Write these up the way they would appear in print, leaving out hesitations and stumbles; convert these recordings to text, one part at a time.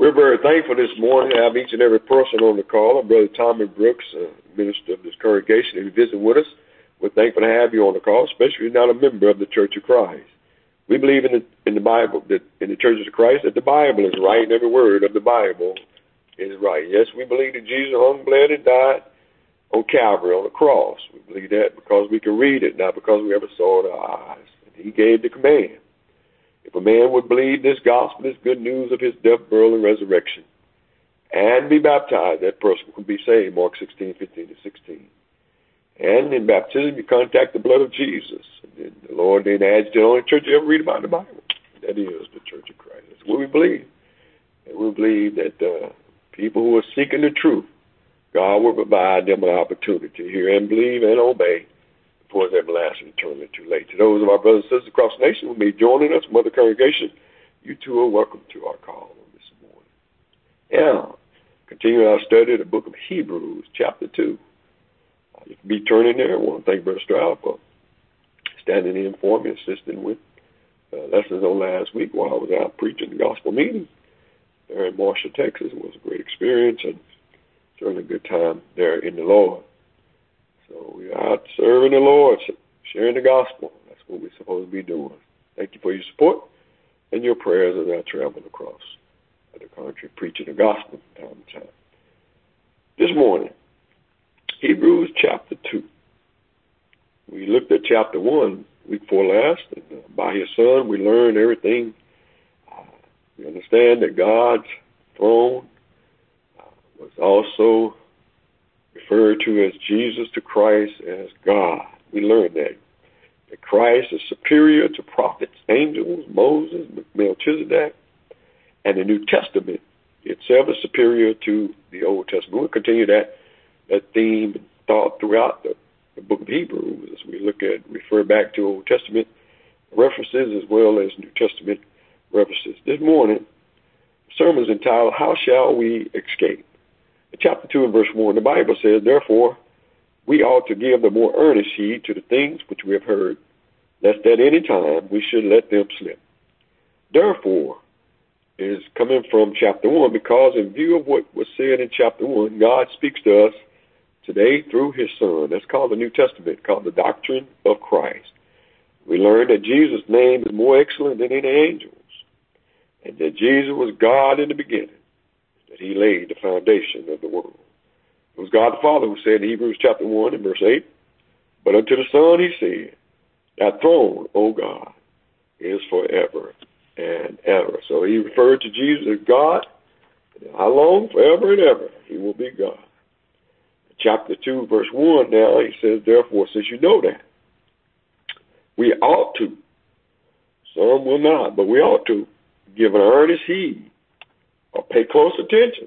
We're very thankful this morning to have each and every person on the call. Our brother Tommy Brooks, minister of this congregation, if you visit with us, we're thankful to have you on the call, especially if you're not a member of the Church of Christ. We believe in the Bible, that in the Church of Christ, that the Bible is right and every word of the Bible is right. Yes, we believe that Jesus hung, bled, and died on Calvary, on the cross. We believe that because we can read it, not because we ever saw it with our eyes. And he gave the command. If a man would believe this gospel, this good news of his death, burial, and resurrection, and be baptized, that person can be saved, Mark 16:15-16. And in baptism, you contact the blood of Jesus. And then the Lord then adds to the only church you ever read about in the Bible. That is the Church of Christ. That's what we believe. And we believe that people who are seeking the truth, God will provide them an opportunity to hear and believe and obey before it's everlasting eternally too late. To those of our brothers and sisters across the nation who may be joining us from other congregations, you too are welcome to our call on this morning. Now, continuing our study of the book of Hebrews, chapter 2. You can be turning there. I want to thank Brother Stroud for standing in for me, assisting with lessons on last week while I was out preaching the gospel meeting there in Marshall, Texas. It was a great experience and certainly a good time there in the Lord. So we're out serving the Lord, sharing the gospel. That's what we're supposed to be doing. Thank you for your support and your prayers as I travel across the country preaching the gospel from time to time. This morning, Hebrews chapter 2. We looked at chapter 1 week before last, and by his son we learned everything. We understand that God's throne was also referred to as Jesus to Christ as God. We learned that Christ is superior to prophets, angels, Moses, Melchizedek, and the New Testament itself is superior to the Old Testament. We'll continue that theme and thought throughout the book of Hebrews as we refer back to Old Testament references as well as New Testament references. This morning, the sermon is entitled, How Shall We Escape? In chapter 2 and verse 1, the Bible says, Therefore, we ought to give the more earnest heed to the things which we have heard, lest at any time we should let them slip. Therefore, is coming from chapter 1, because in view of what was said in chapter 1, God speaks to us today through his son. That's called the New Testament, called the doctrine of Christ. We learned that Jesus' name is more excellent than any angels, and that Jesus was God in the beginning, that he laid the foundation of the world. It was God the Father who said in Hebrews chapter 1 and verse 8, But unto the Son he said, Thy throne, O God, is forever and ever. So he referred to Jesus as God. How long? Forever and ever. He will be God. Chapter 2, verse 1 now, he says, Therefore, since you know that, we ought to, some will not, but we ought to give an earnest heed or pay close attention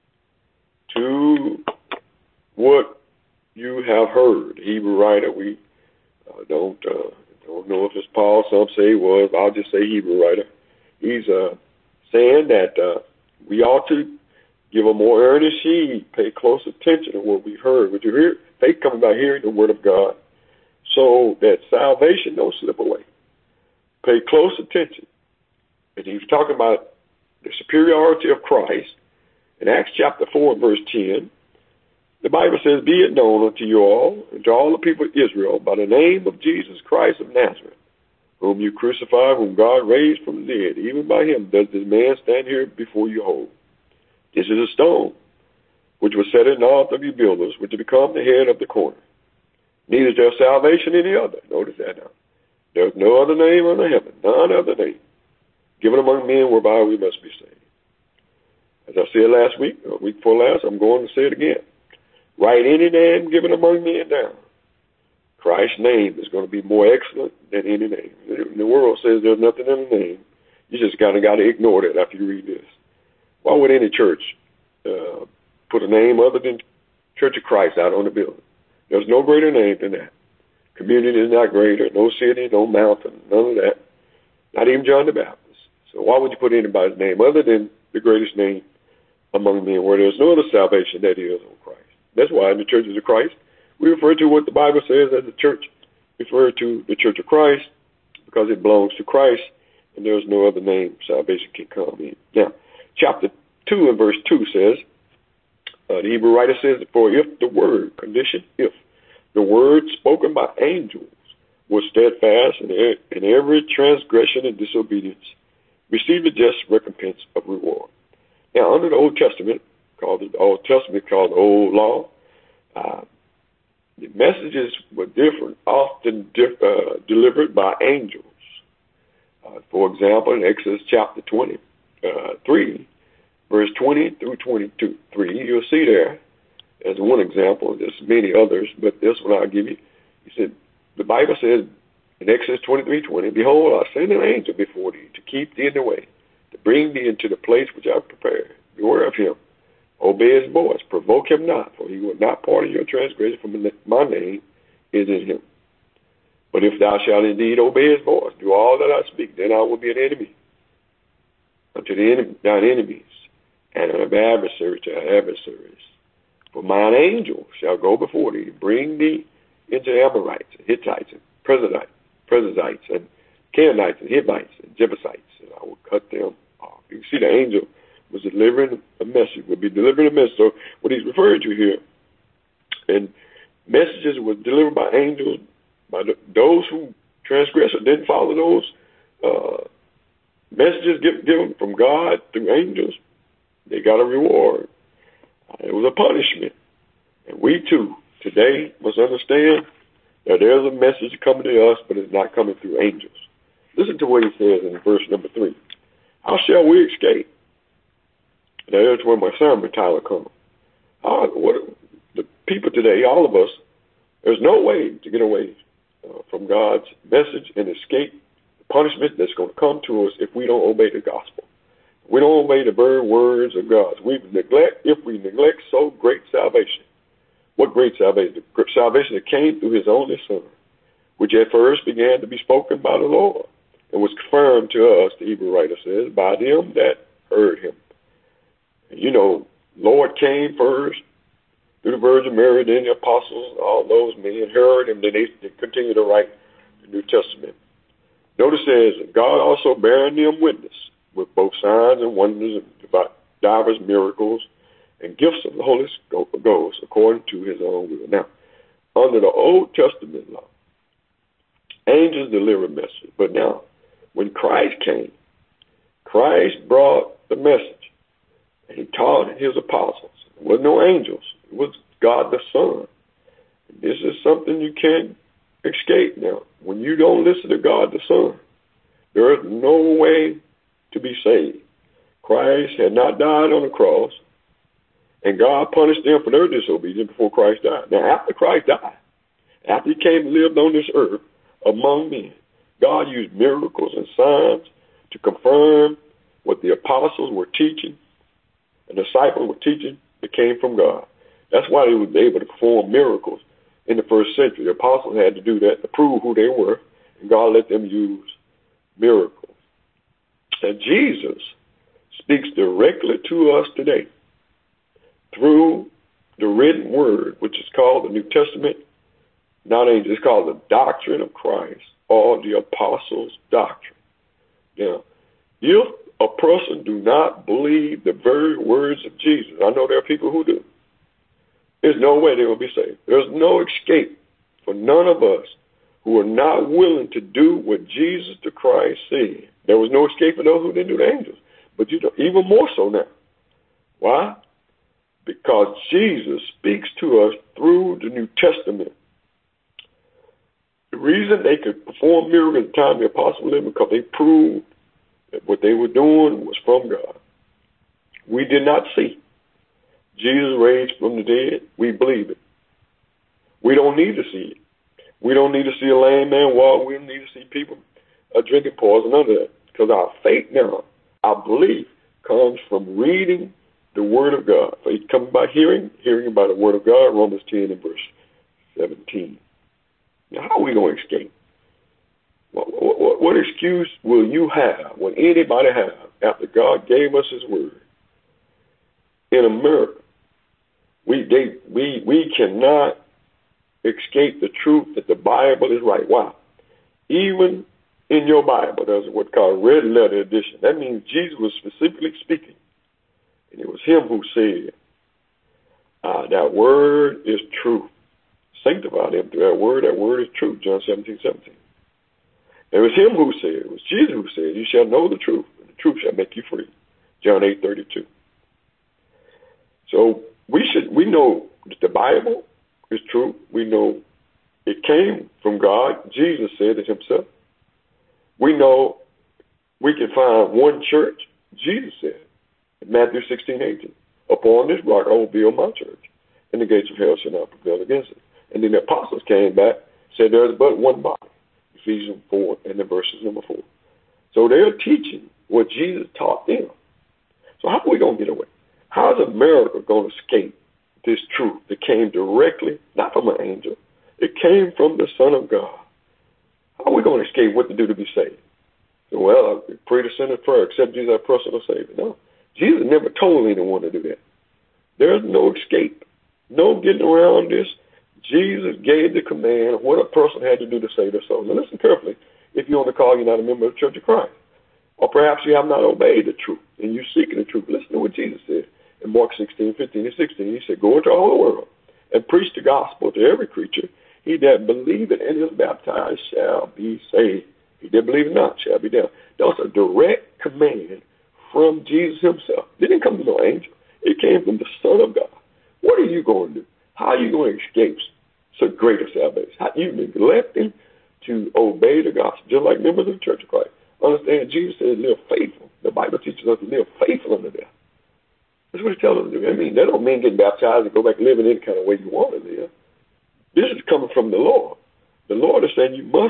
to what you have heard. Hebrew writer, we don't know if it's Paul, some say it was, I'll just say Hebrew writer. He's saying that we ought to give a more earnest heed, pay close attention to what we've heard. What you hear, faith coming by hearing the word of God, so that salvation don't slip away. Pay close attention. And he's talking about the superiority of Christ. In Acts chapter 4 and verse 10, the Bible says, Be it known unto you all, and to all the people of Israel, by the name of Jesus Christ of Nazareth, whom you crucified, whom God raised from the dead, even by him does this man stand here before you whole. This is a stone, which was set in the heart of you builders, which has become the head of the corner. Neither is there salvation in any other. Notice that now. There is no other name under heaven, none other name, given among men whereby we must be saved. As I said last week, or week before last, I'm going to say it again. Write any name given among men down. Christ's name is going to be more excellent than any name. The world says there's nothing in the name. You just got to ignore that after you read this. Why would any church put a name other than Church of Christ out on the building? There's no greater name than that. Community is not greater. No city, no mountain, none of that. Not even John the Baptist. So why would you put anybody's name other than the greatest name among men, where there's no other salvation that is on Christ? That's why in the churches of Christ, we refer to what the Bible says as the church, refer to the Church of Christ, because it belongs to Christ, and there's no other name salvation can come in. Now, chapter 2 and verse 2 says, the Hebrew writer says, for if the word, condition, if the word spoken by angels was steadfast in every transgression and disobedience, receive the just recompense of reward. Now, under the Old Testament, called the Old Law, the messages were different, often delivered by angels. For example, in Exodus chapter 23, verse 20 through 23, you'll see there, as one example, there's many others, but this one I'll give you. He said, the Bible says in Exodus 23:20, behold, I send an angel before thee to keep thee in the way, to bring thee into the place which I have prepared. Beware of him. Obey his voice. Provoke him not, for he will not pardon your transgression, for my name is in him. But if thou shalt indeed obey his voice, do all that I speak, then I will be an enemy unto thine enemies, and an adversary to thy adversaries. For mine angel shall go before thee, bring thee into Amorites, and Hittites, and Perizzites, and Canaanites, and Hivites, and Jebusites, and I will cut them off. You see, the angel was delivering a message, would be delivering a message. So what he's referring to here, and messages were delivered by angels, by those who transgressed or didn't follow those messages given from God through angels, they got a reward. It was a punishment. And we too, today, must understand that there's a message coming to us, but it's not coming through angels. Listen to what he says in verse number 3. How shall we escape? Now, that's where my sermon title comes. The people today, all of us, there's no way to get away from God's message and escape the punishment that's going to come to us if we don't obey the gospel. We don't obey the very words of God. If we neglect so great salvation. What great salvation? The salvation that came through his only Son, which at first began to be spoken by the Lord and was confirmed to us, the Hebrew writer says, by them that heard him. And you know, Lord came first through the Virgin Mary, then the apostles, all those men heard him, then they continued to write the New Testament. Notice it says, God also bearing them witness with both signs and wonders and divers miracles and gifts of the Holy Ghost according to his own will. Now, under the Old Testament law, angels delivered messages. But now, when Christ came, Christ brought the message. And he taught his apostles. There were no angels. It was God the Son. And this is something you can't escape now. When you don't listen to God the Son, there is no way to be saved. Christ had not died on the cross, and God punished them for their disobedience before Christ died. Now, after Christ died, after he came and lived on this earth among men, God used miracles and signs to confirm what the apostles were teaching and the disciples were teaching that came from God. That's why they were able to perform miracles in the first century. The apostles had to do that to prove who they were, and God let them use miracles. And Jesus speaks directly to us today through the written word, which is called the New Testament, not angels, it's called the doctrine of Christ or the apostles' doctrine. Now, if a person do not believe the very words of Jesus, I know there are people who do, there's no way they will be saved. There's no escape for none of us who are not willing to do what Jesus the Christ said. There was no escape for those who didn't do the angels. But you know, even more so now. Why? Because Jesus speaks to us through the New Testament. The reason they could perform miracles at the time the apostles lived because they proved that what they were doing was from God. We did not see Jesus raised from the dead. We believe it. We don't need to see it. We don't need to see a lame man walk. We don't need to see people drinking poison, none of that. Because our faith now, our belief, comes from reading the Word of God. Faith comes by hearing, hearing by the Word of God, Romans 10 and verse 17. Now, how are we going to escape? What excuse will you have, will anybody have, after God gave us his Word? In America, we cannot escape the truth that the Bible is right. Why? Even in your Bible, there's what's called red letter edition. That means Jesus was specifically speaking. And him who said, that word is true. Sanctify them through that word. That word is true. John 17:17. It was him who said, it was Jesus who said, you shall know the truth, and the truth shall make you free. John 8:32. So we know that the Bible is true. We know it came from God. Jesus said it himself. We know we can find one church. Jesus said in Matthew 16:18, upon this rock I will build my church, and the gates of hell shall not prevail against it. And then the apostles came back, said there is but one body, Ephesians 4 and then verses number 4. So they're teaching what Jesus taught them. So how are we going to get away? How is America going to escape this truth that came directly, not from an angel, it came from the Son of God? How are we going to escape what to do to be saved? So, well, I pray the sinner's prayer, accept Jesus as personal Savior. No, Jesus never told anyone to do that. There's no escape, no getting around this. Jesus gave the command of what a person had to do to save their soul. Now listen carefully. If you're on the call, you're not a member of the Church of Christ. Or perhaps you have not obeyed the truth and you're seeking the truth. Listen to what Jesus said in Mark 16:15 and 16. He said, go into all the world and preach the gospel to every creature. He that believeth and is baptized shall be saved. He that believeth not shall be damned. That's a direct command from Jesus himself. It didn't come from no angel. It came from the Son of God. What are you going to do? How are you going to escape so great a salvation? How you neglecting to obey the gospel, just like members of the Church of Christ. Understand, Jesus said, live faithful. The Bible teaches us to live faithful unto death. That's what he tells us to do. I mean, that don't mean getting baptized and go back living any kind of way you want to live. This is coming from the Lord. The Lord is saying you must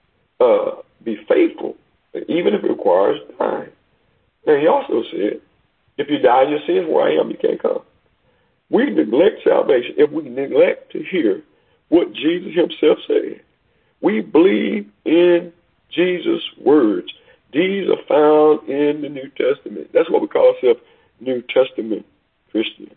be faithful, even if it requires dying. Now, he also said, if you die in your sins, where I am, you can't come. We neglect salvation if we neglect to hear what Jesus himself said. We believe in Jesus' words. These are found in the New Testament. That's what we call ourselves New Testament Christians.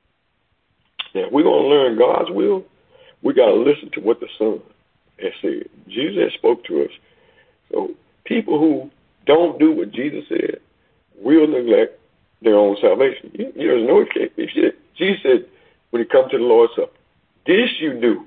Now, if we're going to learn God's will, we got to listen to what the Son has said. Jesus has spoke to us. So people who don't do what Jesus said will neglect their own salvation. There's no escape. Jesus said when he come to the Lord's Supper, this you do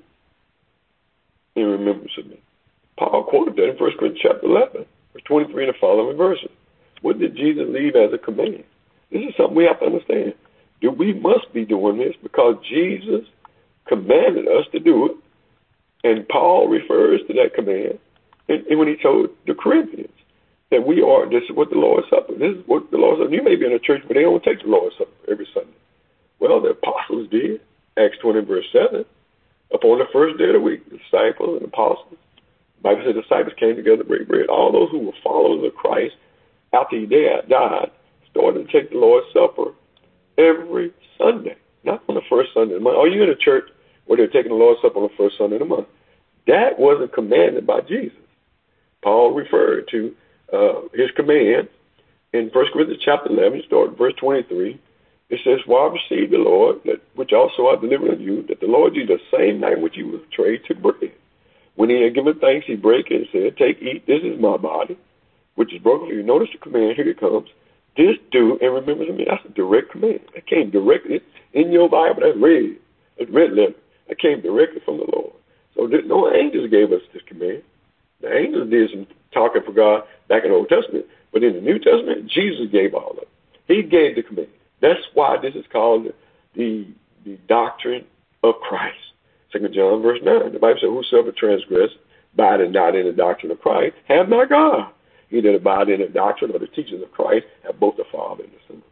in remembrance of me. Paul quoted that in 1 Corinthians chapter 11, verse 23 and the following verses. What did Jesus leave as a command? This is something we have to understand. We must be doing this because Jesus commanded us to do it. And Paul refers to that command and when he told the Corinthians that this is what the Lord's Supper. This is what the Lord's Supper. You may be in a church, but they don't take the Lord's Supper every Sunday. Well, the apostles did. Acts 20, verse 7. Upon the first day of the week, the disciples and apostles, the Bible said the disciples came together to break bread. All those who were followers of Christ after he died started to take the Lord's Supper every Sunday, not on the first Sunday of the month. Are you in a church where they're taking the Lord's Supper on the first Sunday of the month? That wasn't commanded by Jesus. Paul referred to his command in 1 Corinthians chapter 11, starting verse 23. It says, "For I received the Lord, which also I delivered unto you, that the Lord Jesus, the same night which he was betrayed, took bread. When he had given thanks, he brake it and said, Take, eat, this is my body, which is broken for you." Notice the command, here it comes. This do in remembrance of me. That's a direct command. That came directly in your Bible. That's red. That's red letter. That came directly from the Lord. So no angels gave us this command. The angels did some talking for God back in the Old Testament. But in the New Testament, Jesus gave all of it. He gave the command. That's why this is called the doctrine of Christ. 2 John verse 9. The Bible says, "Whosoever transgressed, abide not in the doctrine of Christ, have not God. He that abide in the doctrine or the teachings of Christ have both the Father and the Son."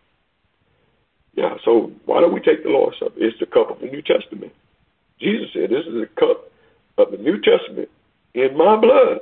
Yeah, so why don't we take the Lord's Supper? It's the cup of the New Testament. Jesus said, "This is the cup of the New Testament in my blood.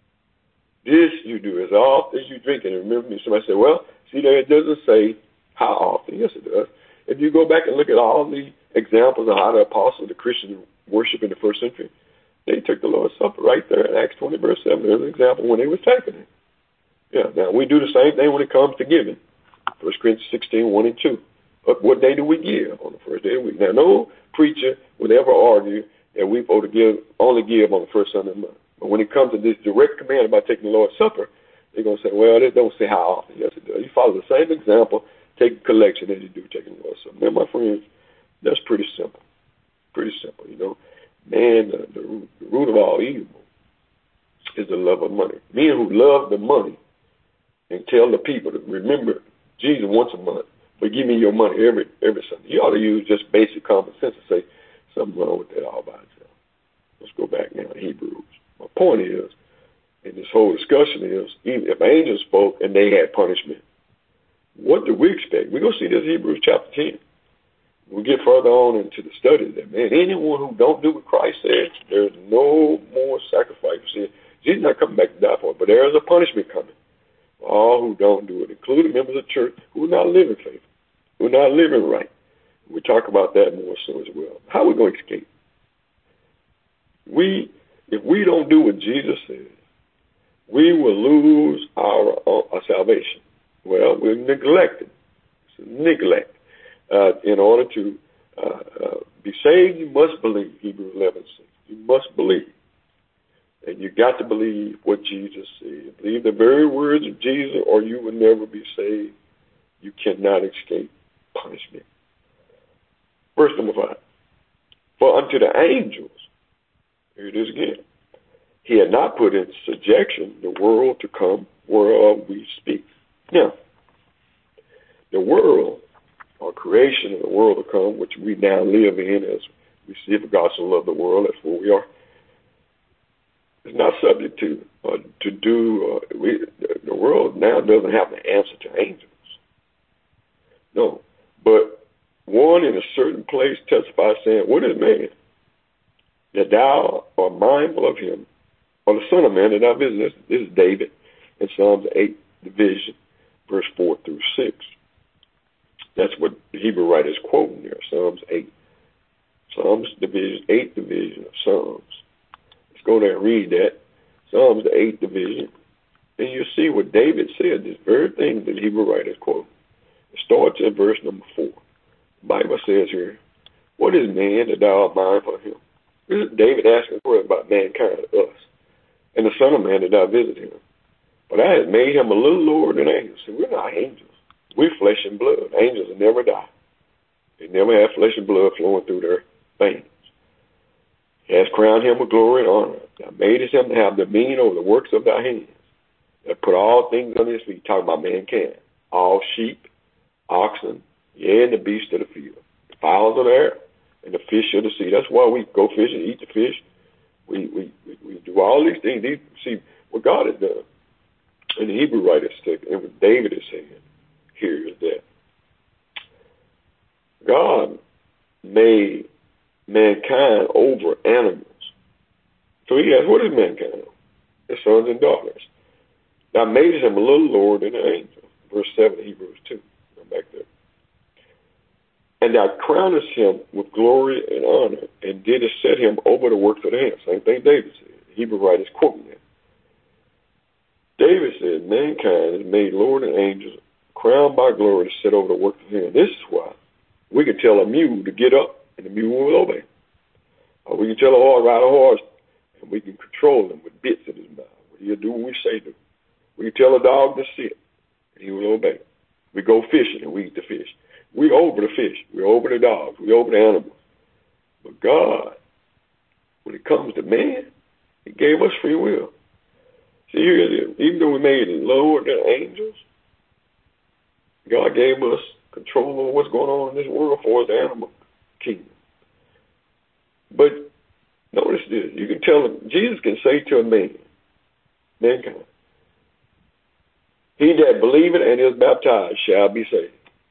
This you do as often as you drink it." And remember me, somebody said, "Well, see there, it doesn't say how often." Yes, it does. If you go back and look at all the examples of how the apostles, the Christians, worship in the first century, they took the Lord's Supper right there in Acts 20, verse 7. There's an example when they was taking it. Yeah, now we do the same thing when it comes to giving. 1 Corinthians 16, 1 and 2. But what day do we give? On the first day of the week. Now, no preacher would ever argue that we ought to only give on the first Sunday of the month. But when it comes to this direct command about taking the Lord's Supper, they're going to say, well, they don't say how often. Yes, it does. You follow the same example take a collection as you do taking a Lord's Supper. Now, my friends, that's pretty simple. Pretty simple, you know. Man, the root of all evil is the love of money. Men who love the money and tell the people to remember Jesus once a month, but give me your money every Sunday. You ought to use just basic common sense and say something wrong with that all by itself. Let's go back now to Hebrews. My point is, and this whole discussion is, even if angels spoke and they had punishment, what do we expect? We're going to see this in Hebrews chapter 10. We'll get further on into the study that, man, anyone who don't do what Christ said, there's no more sacrifice for sin. Jesus not coming back to die for it, but there is a punishment coming for all who don't do it, including members of the church who are not living faithful, who are not living right. We'll talk about that more so as well. How are we going to escape? If we don't do what Jesus says, we will lose our salvation. Well, we're neglected. It's neglect. In order to be saved, you must believe, Hebrews 11:6. You must believe. And you got to believe what Jesus said. Believe the very words of Jesus or you will never be saved. You cannot escape punishment. Verse number 5. For unto the angels, here it is again, he had not put in subjection the world to come whereof we speak. Now, the world, or creation of the world to come, which we now live in as we see the gospel of the world, that's where we are, is not subject to the world now doesn't have an answer to angels. No. But one in a certain place testifies saying, what is man? That thou art mindful of him, or the Son of Man that thou visitest. This is David in Psalms 8 division, verse 4 through 6. That's what the Hebrew writer is quoting there, Psalms 8. Psalms division, 8th division of Psalms. Let's go there and read that. Psalms, the 8th division. And you see what David said, this very thing that the Hebrew writer is quoting. It starts at verse number 4. The Bible says here, what is man that thou art mindful of him? This is David asking for it about mankind, us. And the Son of Man that thou visit him. But I have made him a little lower than angels. See, we're not angels. We're flesh and blood. Angels will never die. They never have flesh and blood flowing through their veins. He has crowned him with glory and honor. Thou madest him to have dominion over the works of thy hands. That put all things under his feet. Talking about mankind. All sheep, oxen, yea, and the beasts of the field. The fowls of the air, and the fish of the sea. That's why we go fishing, eat the fish. We do all these things. See, what God has done. And the Hebrew writer said, and what David is saying here is that God made mankind over animals. So he asked, what is mankind? His sons and daughters. Thou madest him a little lower than an angel. Verse 7 of Hebrews 2. I'm back there. And thou crownest him with glory and honor, and didst set him over the works of the hands. Same thing David said. The Hebrew writer is quoting that. David said, mankind is made lower than angels, crowned by glory to set over the works of the hands. This is why we can tell a mule to get up, and the mule will obey. Or we can tell a horse, ride a horse, and we can control him with bits in his mouth. He'll do what we say do. We can tell a dog to sit, and he will obey. We go fishing, and we eat the fish. We're over the fish. We're over the dogs. We're over the animals. But God, when it comes to man, he gave us free will. See, here it is. Even though we made it lower than angels, God gave us control over what's going on in this world for the animal kingdom. But notice this. You can tell him, Jesus can say to a man, mankind, he that believeth and is baptized shall be saved.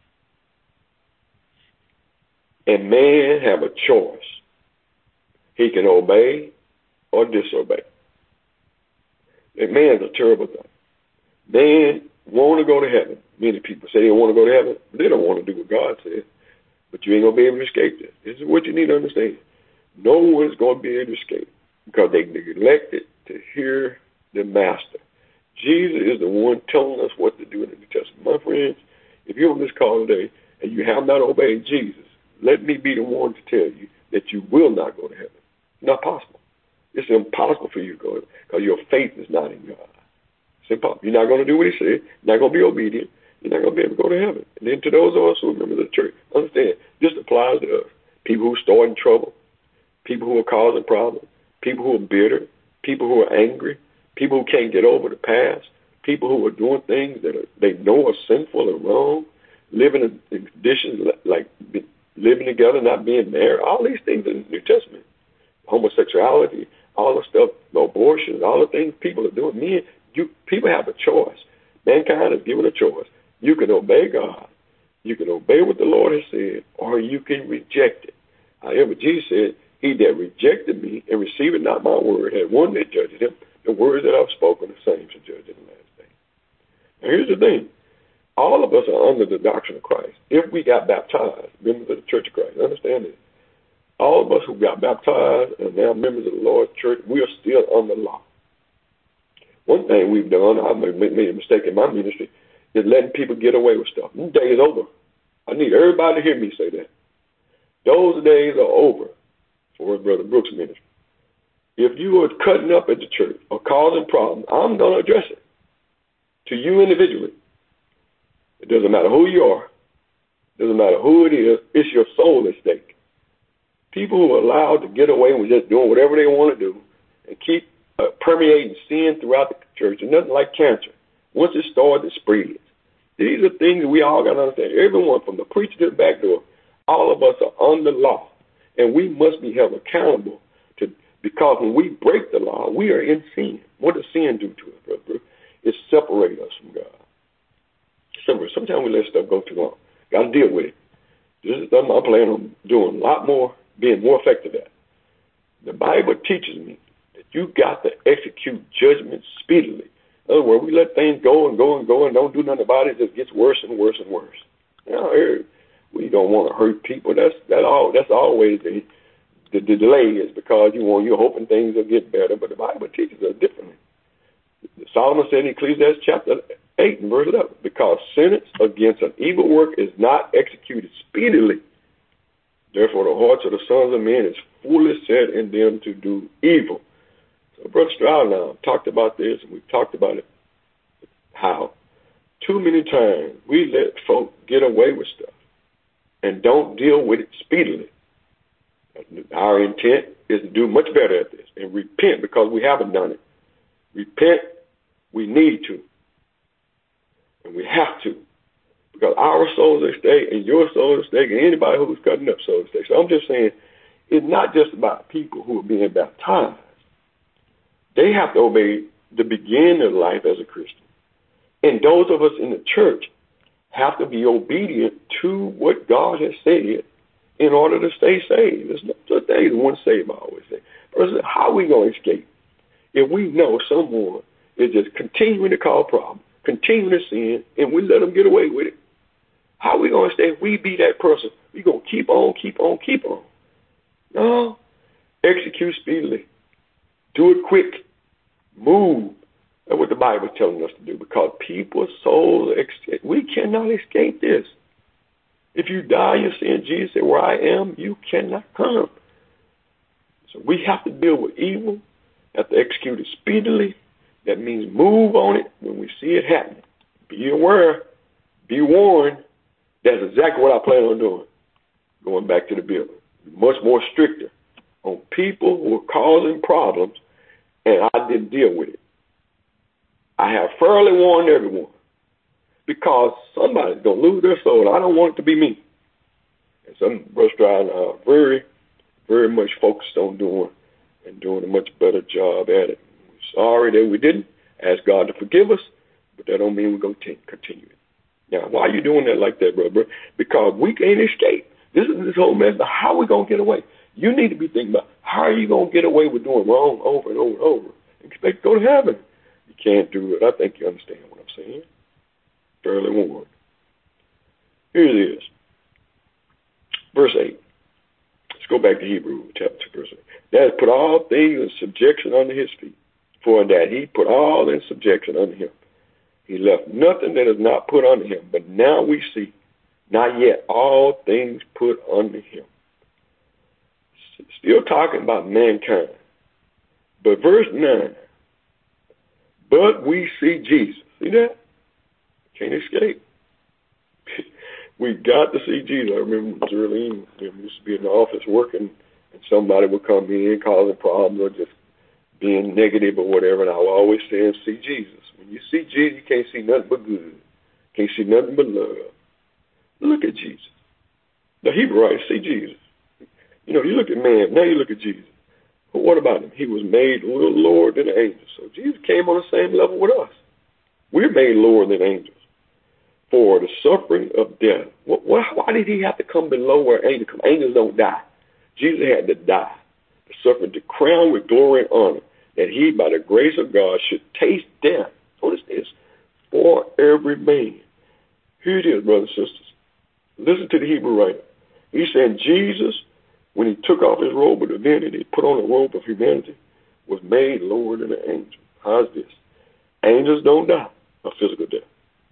And man have a choice. He can obey or disobey. And man's a terrible thing. Man want to go to heaven. Many people say they want to go to heaven, but they don't want to do what God said. But you ain't going to be able to escape this. This is what you need to understand. No one's going to be able to escape because they neglected to hear the Master. Jesus is the one telling us what to do in the New Testament. My friends, if you're on this call today and you have not obeyed Jesus, let me be the one to tell you that you will not go to heaven. It's not possible. It's impossible for you to go because your faith is not in God. It's impossible. You're not going to do what he said. You're not going to be obedient. you're not going to be able to go to heaven. And then to those of us who are members of the church, understand, this applies to us. People who start in trouble, people who are causing problems, people who are bitter, people who are angry, people who can't get over the past, people who are doing things that they know are sinful and wrong, living in conditions like living together, not being married, all these things in the New Testament. Homosexuality, all the stuff, abortions, all the things people are doing. People have a choice. Mankind is given a choice. You can obey God. You can obey what the Lord has said, or you can reject it. However, Jesus said, he that rejected me and received not my word had one that judges him. The words that I've spoken, the same shall judge in the last day. Now, here's the thing. All of us are under the doctrine of Christ. If we got baptized, members of the Church of Christ, understand this. All of us who got baptized and now members of the Lord's church, we are still under law. One thing we've done, I made a mistake in my ministry, is letting people get away with stuff. This day is over. I need everybody to hear me say that. Those days are over for Brother Brooks' ministry. If you are cutting up at the church or causing problems, I'm going to address it to you individually. It doesn't matter who you are. It doesn't matter who it is. It's your soul at stake. People who are allowed to get away with just doing whatever they want to do and keep permeating sin throughout the church is nothing like cancer. Once it starts, it spreads. These are things we all got to understand. Everyone from the preacher to the back door, all of us are under law, and we must be held accountable because when we break the law, we are in sin. What does sin do to us, brother? It separates us from God. Sometimes we let stuff go too long. Got to deal with it. This is something I'm planning on doing a lot more, being more effective at. The Bible teaches me that you got to execute judgment speedily. In other words, we let things go and go and go and don't do nothing about it. It just gets worse and worse and worse. Now, we don't want to hurt people. That's always the delay is because you're hoping things will get better. But the Bible teaches us differently. Solomon said in Ecclesiastes chapter 8 and verse 11, because sentence against an evil work is not executed speedily. Therefore, the hearts of the sons of men is fully set in them to do evil. So, Brother Stroud and I talked about this, and we've talked about it, how too many times we let folk get away with stuff and don't deal with it speedily. Our intent is to do much better at this and repent because we haven't done it. Repent, we need to. And we have to. Because our souls are at stake and your soul is at stake and anybody who's cutting up souls at stake. So I'm just saying, it's not just about people who are being baptized. They have to obey the beginning of life as a Christian. And those of us in the church have to be obedient to what God has said in order to stay saved. There's no such thing as one saved, I always say. First, how are we going to escape if we know someone is just continuing to cause problems, continuing to sin, and we let them get away with it? How are we going to stay if we be that person? We're going to keep on, keep on, keep on. No. Execute speedily. Do it quick. Move. That's what the Bible is telling us to do because people's souls, we cannot escape this. If you die in sin, Jesus said, where I am, you cannot come. So we have to deal with evil, have to execute it speedily. That means move on it when we see it happening. Be aware, be warned. That's exactly what I plan on doing. Going back to the bill. Much more stricter on people who are causing problems, and I didn't deal with it. I have thoroughly warned everyone because somebody's going to lose their soul. I don't want it to be me. And some Brother Stroud are very, very much focused on doing a much better job at it. We're sorry that we didn't. Ask God to forgive us, but that don't mean we're going to continue it. Now, why are you doing that like that, brother? Because we can't escape. This is this whole mess. How are we going to get away? You need to be thinking about how are you going to get away with doing wrong over and over and over and expect to go to heaven. You can't do it. I think you understand what I'm saying. Fairly warned. Here it is. Verse 8. Let's go back to Hebrews chapter 2, verse 8. That has put all things in subjection under his feet. For in that he put all in subjection under him. He left nothing that is not put under him. But now we see, not yet, all things put under him. Still talking about mankind. But verse 9. But we see Jesus. See that? Can't escape. We got to see Jesus. I remember Jerlene used to be in the office working, and somebody would come in causing problems or just being negative or whatever, and I would always say, see Jesus. When you see Jesus, you can't see nothing but good. Can't see nothing but love. Look at Jesus. The Hebrew writer, see Jesus. You look at man, now you look at Jesus. But what about him? He was made a little lower than the angels. So Jesus came on the same level with us. We're made lower than angels for the suffering of death. Why did he have to come below where angels come? Angels don't die. Jesus had to die, to suffer, to crown with glory and honor, that he, by the grace of God, should taste death. Notice this, for every man. Here it is, brothers and sisters. Listen to the Hebrew writer. He said Jesus, when he took off his robe of divinity, he put on a robe of humanity, was made lower than an angel. How's this? Angels don't die a physical death.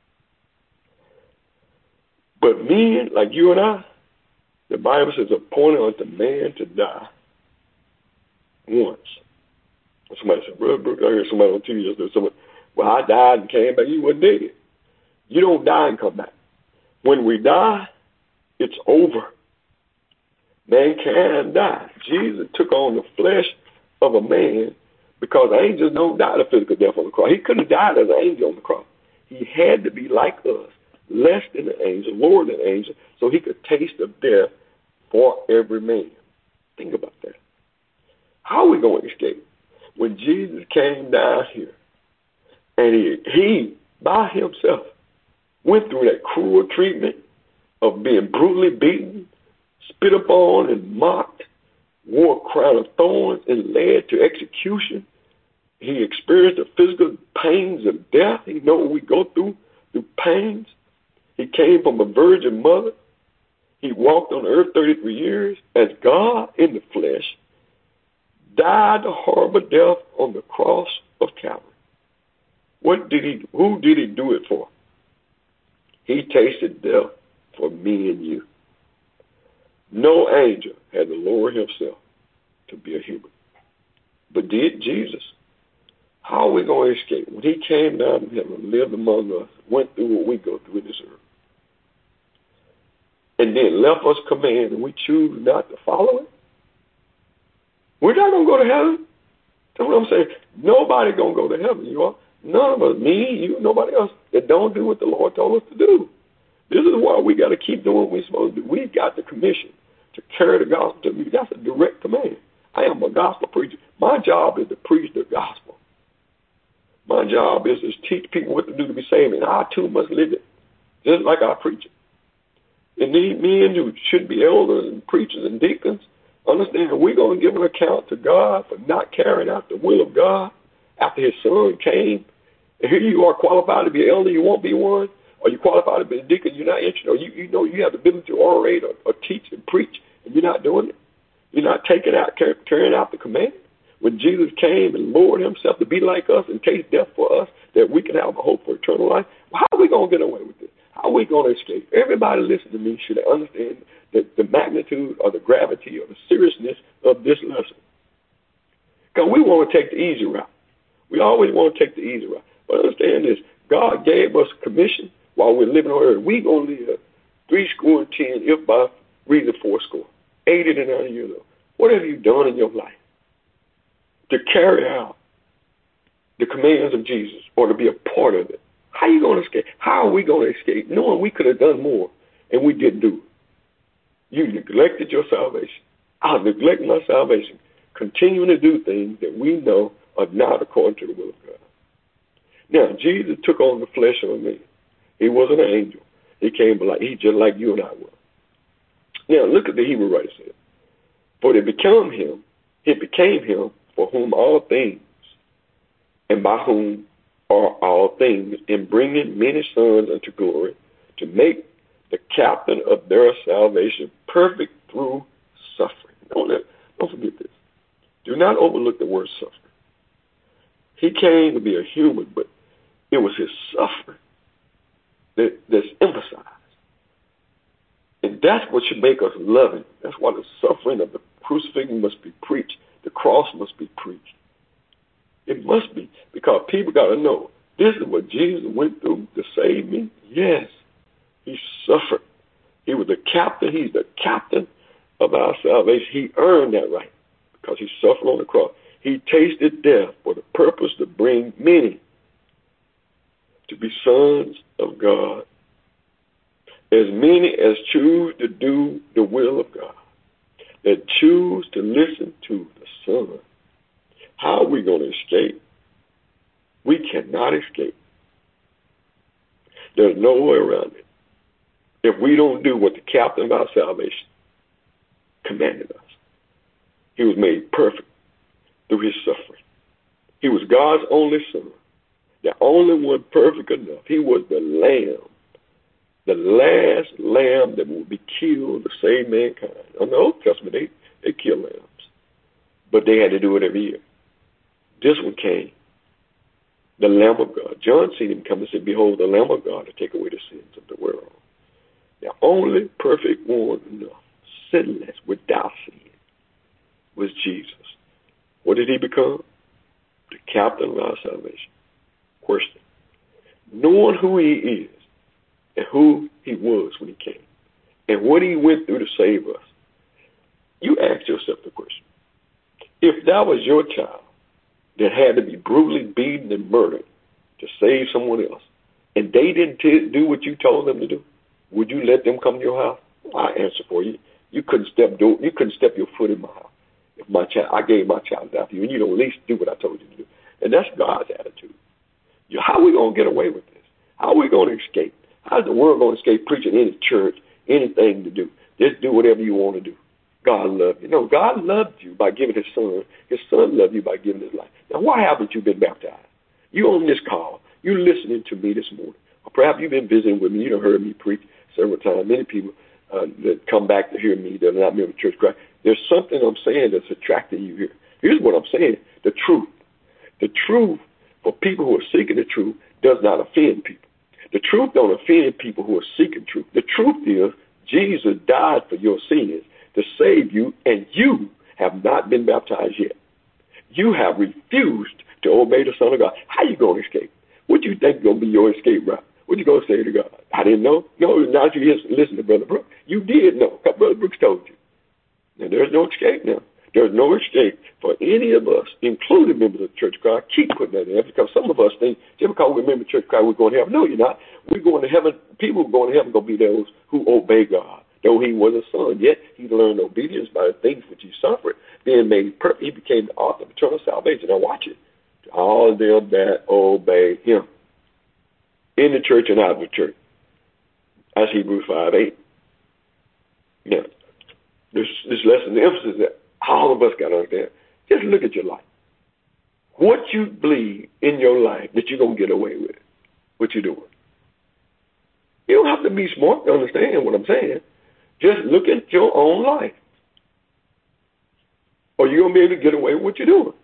But men, like you and I, the Bible says, appointed unto man to die once. Somebody said, Brother Brooks, I heard somebody on TV yesterday, well, I died and came back. You weren't dead. You don't die and come back. When we die, it's over. Mankind died. Jesus took on the flesh of a man because angels don't die the physical death on the cross. He couldn't have died as an angel on the cross. He had to be like us, less than an angel, lower than an angel, so he could taste of death for every man. Think about that. How are we going to escape? When Jesus came down here and he by himself went through that cruel treatment of being brutally beaten, spit upon and mocked, wore a crown of thorns and led to execution. He experienced the physical pains of death. He know what we go through pains. He came from a virgin mother. He walked on earth 33 years as God in the flesh, died a horrible death on the cross of Calvary. Who did he do it for? He tasted death for me and you. No angel had to lower himself to be a human. But did Jesus? How are we going to escape? When he came down from heaven, lived among us, went through what we go through in this earth, and then left us command, and we choose not to follow it, we're not going to go to heaven. That's what I'm saying. Nobody going to go to heaven, you are. None of us, me, you, nobody else, that don't do what the Lord told us to do. This is why we got to keep doing what we're supposed to do. We got the commission to carry the gospel to me. That's a direct command. I am a gospel preacher. My job is to preach the gospel. My job is to teach people what to do to be saved, and I too must live it, just like I preach it. And these men who should be elders and preachers and deacons, understand we're going to give an account to God for not carrying out the will of God after his son came. And here you are qualified to be an elder, you won't be one. Or you qualified to be a deacon, you're not interested. Or you know you have the ability to orate or teach and preach, and you're not doing it. You're not carrying out the command. When Jesus came and lowered himself to be like us and taste death for us, that we can have a hope for eternal life, how are we going to get away with this? How are we going to escape? Everybody listening to me should understand the magnitude or the gravity or the seriousness of this lesson. Because we want to take the easy route. We always want to take the easy route. But understand this, God gave us a commission while we're living on earth. We're going to live 70, if by reason 80 to 90 years old. What have you done in your life to carry out the commands of Jesus or to be a part of it? How are you going to escape? How are we going to escape knowing we could have done more and we didn't do it? You neglected your salvation. I'll neglect my salvation, continuing to do things that we know are not according to the will of God. Now, Jesus took on the flesh of a man. He wasn't an angel. He came he just like you and I were. Now, look at the Hebrew writer said. For it became him for whom all things, and by whom are all things, in bringing many sons unto glory, to make the captain of their salvation perfect through suffering. Don't forget this. Do not overlook the word suffering. He came to be a human, but it was his suffering that's emphasized. And that's what should make us love him. That's why the suffering of the crucifixion must be preached. The cross must be preached. It must be, because people got to know, this is what Jesus went through to save me. Yes, he suffered. He was the captain. He's the captain of our salvation. He earned that right because he suffered on the cross. He tasted death for the purpose to bring many to be sons of God. As many as choose to do the will of God, that choose to listen to the Son. How are we going to escape? We cannot escape. There's no way around it. If we don't do what the captain of our salvation commanded us. He was made perfect through his suffering. He was God's only son, the only one perfect enough. He was the lamb, the last lamb that would be killed to save mankind. On the Old Testament, they kill lambs, but they had to do it every year. This one came, the Lamb of God. John seen him come and said, "Behold, the Lamb of God to take away the sins of the world." The only perfect one enough, sinless, without sin, was Jesus. What did he become? The captain of our salvation. Question. Knowing who he is and who he was when he came and what he went through to save us, you ask yourself the question. If that was your child that had to be brutally beaten and murdered to save someone else, and they didn't do what you told them to do, would you let them come to your house? I answer for you. You couldn't step your foot in my house. If I gave my child after you, and you don't at least do what I told you to do. And that's God's attitude. How are we going to get away with this? How are we going to escape? How is the world going to escape preaching any church, anything to do? Just do whatever you want to do. God loved you. No, God loved you by giving his son. His son loved you by giving his life. Now, why haven't you been baptized? You on this call. You listening to me this morning. Or perhaps you've been visiting with me. You done heard me preach several times. Many people that come back to hear me, they're not members of Church of Christ. There's something I'm saying that's attracting you here. Here's what I'm saying. The truth. The truth for people who are seeking the truth does not offend people. The truth don't offend people who are seeking truth. The truth is Jesus died for your sins to save you, and you have not been baptized yet. You have refused to obey the Son of God. How you going to escape? What do you think is going to be your escape route? What you going to say to God? I didn't know. No, now you listen to Brother Brooks. You did know, because Brother Brooks told you. Now, there's no escape now. There's no escape for any of us, including members of the Church of Christ. Keep putting that in there, because some of us think, just because we're members of the Church of Christ, we're going to heaven. No, you're not. We're going to heaven. People who are going to heaven are going to be those who obey God. Though he was a son, yet he learned obedience by the things which he suffered. Being made perfect, he became the author of eternal salvation. Now watch it. To all of them that obey him. In the church and out of the church. That's Hebrews 5:8. Now, this lesson, the emphasis that all of us got to understand. Just look at your life. What you believe in your life that you're going to get away with, what you're doing. You don't have to be smart to understand what I'm saying. Just look at your own life. Or you're going to be able to get away with what you're doing.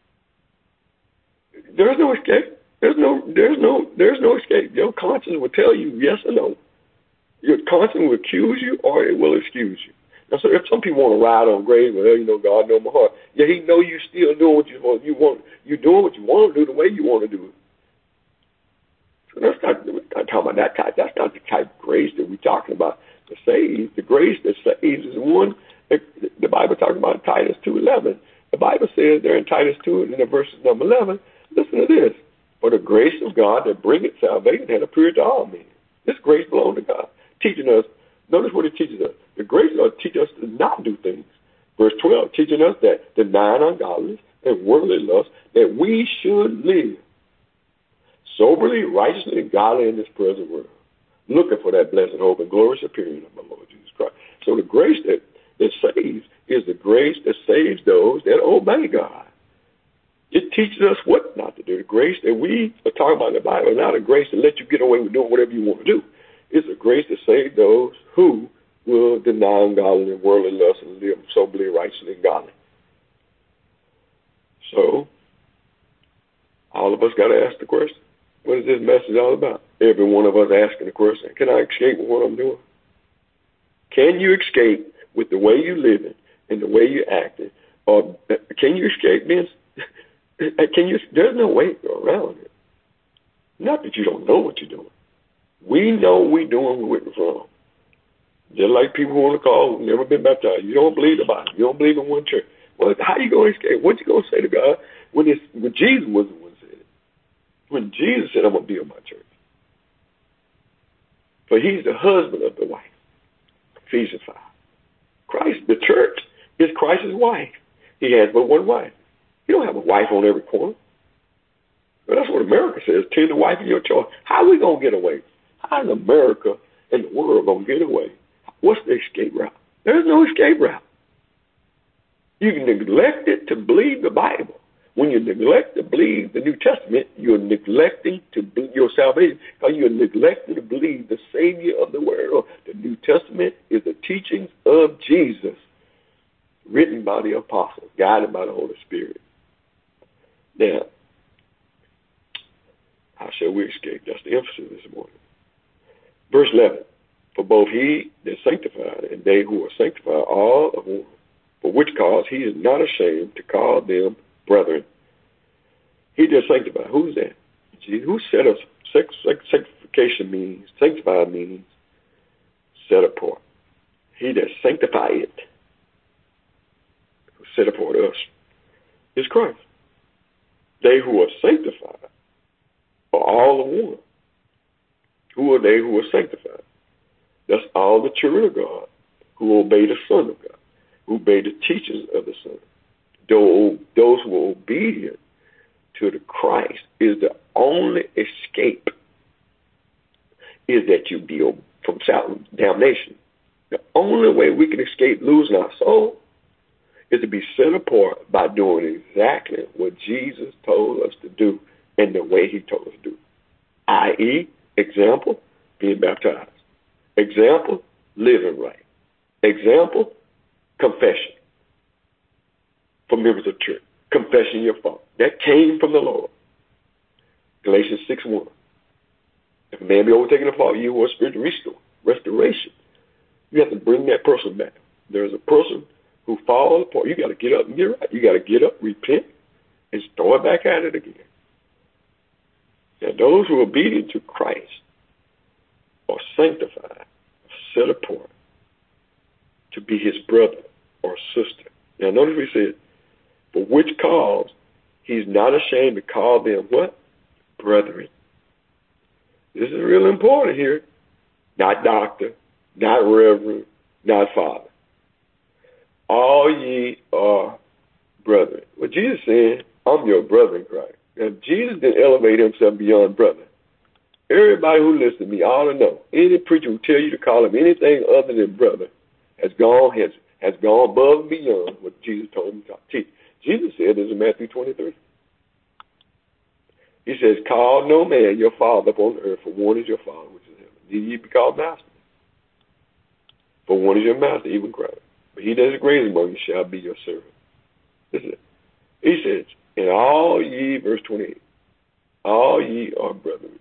There's no escape. There's no escape. Your conscience will tell you yes or no. Your conscience will accuse you or it will excuse you. Now, so if some people want to ride on grave, well, you know, God knows my heart. Yeah, he know you still doing what you want. You're doing what you want to do the way you want to do it. So we're not talking about that type. That's not the type of grace that we're talking about to save. The grace that saves is one that the Bible talks about in Titus 2:11. The Bible says there in Titus 2 and in verses number 11, listen to this. For the grace of God that bringeth salvation had appeared to all men. This grace belongs to God. Teaching us, notice what it teaches us. The grace of God teaches us to not do things. Verse 12, teaching us that denying ungodliness and worldly lust, that we should live soberly, righteously, and godly in this present world, looking for that blessed hope and glorious appearing of our Lord Jesus Christ. So the grace that saves is the grace that saves those that obey God. It teaches us what not to do. The grace that we are talking about in the Bible is not a grace to let you get away with doing whatever you want to do. It's a grace to save those who will deny ungodliness and worldly lust and live soberly, righteously, and godly. So, all of us got to ask the question, what is this message all about? Every one of us asking the question, can I escape with what I'm doing? Can you escape with the way you're living and the way you're acting? Or can you escape being... There's no way to go around it. Not that you don't know what you're doing. We know we're doing what we're wrong. Just like people who on the call who've never been baptized. You don't believe the Bible. You don't believe in one church. Well, how you going to escape? What you going to say to God when Jesus was the one who said it? When Jesus said, I'm going to build my church. For he's the husband of the wife. Ephesians 5. Christ, the church, is Christ's wife. He has but one wife. You don't have a wife on every corner. But that's what America says. Tell the wife of your choice. How are we going to get away? How is America and the world going to get away? What's the escape route? There's no escape route. You neglect it to believe the Bible. When you neglect to believe the New Testament, you're neglecting to believe your salvation because you're neglecting to believe the Savior of the world. The New Testament is the teachings of Jesus, written by the apostles, guided by the Holy Spirit. Now, how shall we escape? That's the emphasis this morning. Verse 11. For both he that sanctified and they who are sanctified are all of one. For which cause he is not ashamed to call them brethren. He that sanctified. Who's that? Jesus. Who set us? Sanctification means, sanctified means set apart. He that sanctified, who set apart us, is Christ. They who are sanctified are all of one. Who are they who are sanctified? That's all the children of God who obey the Son of God, who obey the teachings of the Son. Those who are obedient to the Christ is the only escape, is that you be from damnation. The only way we can escape losing our soul is to be set apart by doing exactly what Jesus told us to do and the way he told us to do. I.e., example, being baptized. Example, living right. Example, confession for members of the church. Confession your fault. That came from the Lord. Galatians 6:1. If a man be overtaken in fault, you will spiritual restoration. You have to bring that person back. There's a person who falls apart. You got to get up and get right. You got to get up, repent, and start back at it again. Now, those who are obedient to Christ are sanctified, set apart to be his brother or sister. Now, notice we said, for which cause he's not ashamed to call them what? Brethren. This is real important here. Not doctor, not reverend, not father. All ye are brethren. Well, Jesus said, I'm your brother in Christ. Now, Jesus didn't elevate himself beyond brother. Everybody who listens to me ought to know. Any preacher who tell you to call him anything other than brother has gone above and beyond what Jesus told him to teach. Jesus said this in Matthew 23. He says, call no man your father upon earth, for one is your father, which is heaven. Neither ye be called master, for one is your master, even Christ. But he that is greatest among you shall be your servant. Listen, he says, and all ye, verse 28, all ye are brethren.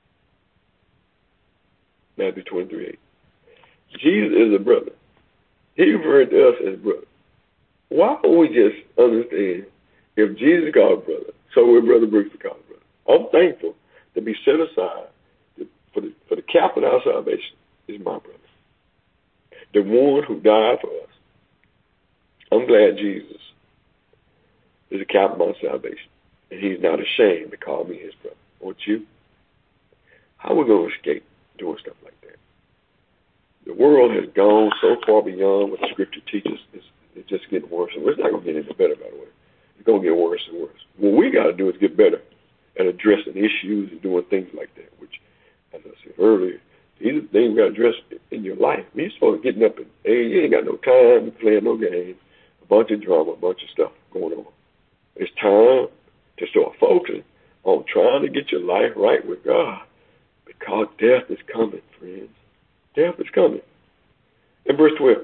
Matthew 23:8. Jesus is a brother. He referred to us as brother. Why don't we just understand if Jesus called brother, so we're Brother Brooks to call brother? I'm thankful to be set aside for the captain of our salvation is my brother. The one who died for us. I'm glad Jesus is the captain of my salvation. And he's not ashamed to call me his brother. Won't you? How are we going to escape doing stuff like that? The world has gone so far beyond what the scripture teaches. It's just getting worse. And it's not going to get any better, by the way. It's going to get worse and worse. What we got to do is get better at addressing issues and doing things like that, which, as I said earlier, these are the things you got to address in your life. You're supposed to getting up and, hey, you ain't got no time to play no games, a bunch of drama, a bunch of stuff going on. It's time to start focusing on trying to get your life right with God, because death is coming, friends. Death is coming. In verse 12,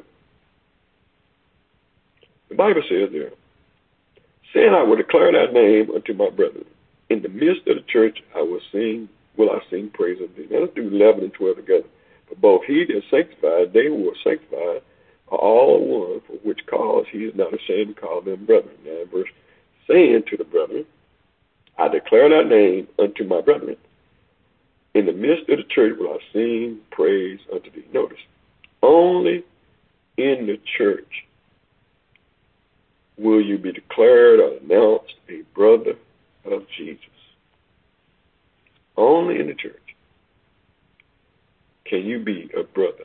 the Bible says there, saying, I will declare thy name unto my brethren. In the midst of the church will I sing praise of thee. Now let's do 11 and 12 together. For both he that is sanctified, they who are sanctified, are all one, for which cause he is not ashamed to call them brethren. Now in verse saying to the brethren, I declare thy name unto my brethren. In the midst of the church will I sing praise unto thee. Notice, Only in the church will you be declared or announced a brother of Jesus. Only in the church can you be a brother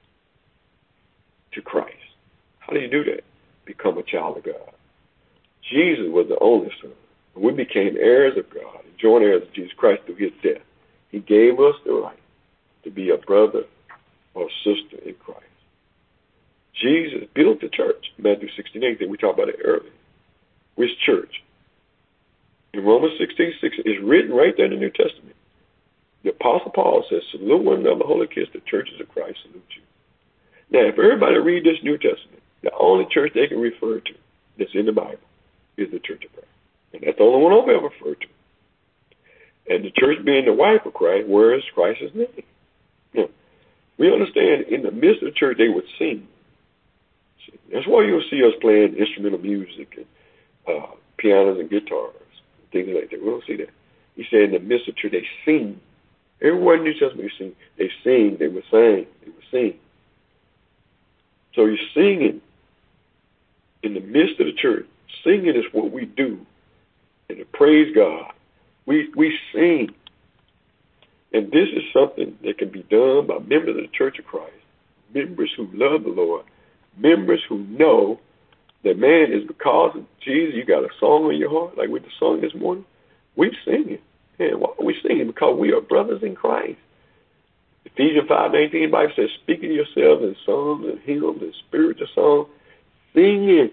to Christ. How do you do that? Become a child of God. Jesus was the only son. We became heirs of God and joint heirs of Jesus Christ through his death. He gave us the right to be a brother or sister in Christ. Jesus built the church. Matthew 16:8, we talked about it earlier. Which church? In Romans 16:6, it's written right there in the New Testament. The Apostle Paul says, salute one another, holy kiss, the churches of Christ salute you. Now, if everybody read this New Testament, the only church they can refer to that's in the Bible is the Church of Christ. And that's the only one I've ever referred to. And the church being the wife of Christ, where is Christ's name? Now, we understand in the midst of the church they would sing. That's why you'll see us playing instrumental music and pianos and guitars, things like that. We don't see that. He said in the midst of the church they sing. Everywhere in the New Testament you sing, they sing, they would sing, they would sing. So you're singing in the midst of the church. Singing is what we do. And to praise God, we sing. And this is something that can be done by members of the Church of Christ, members who love the Lord, members who know that, man, is because of Jesus, you got a song in your heart, like with the song this morning. We singing. And why are we singing? Because we are brothers in Christ. Ephesians 5:19, the Bible says, speaking to yourselves in songs and hymns and spiritual songs, singing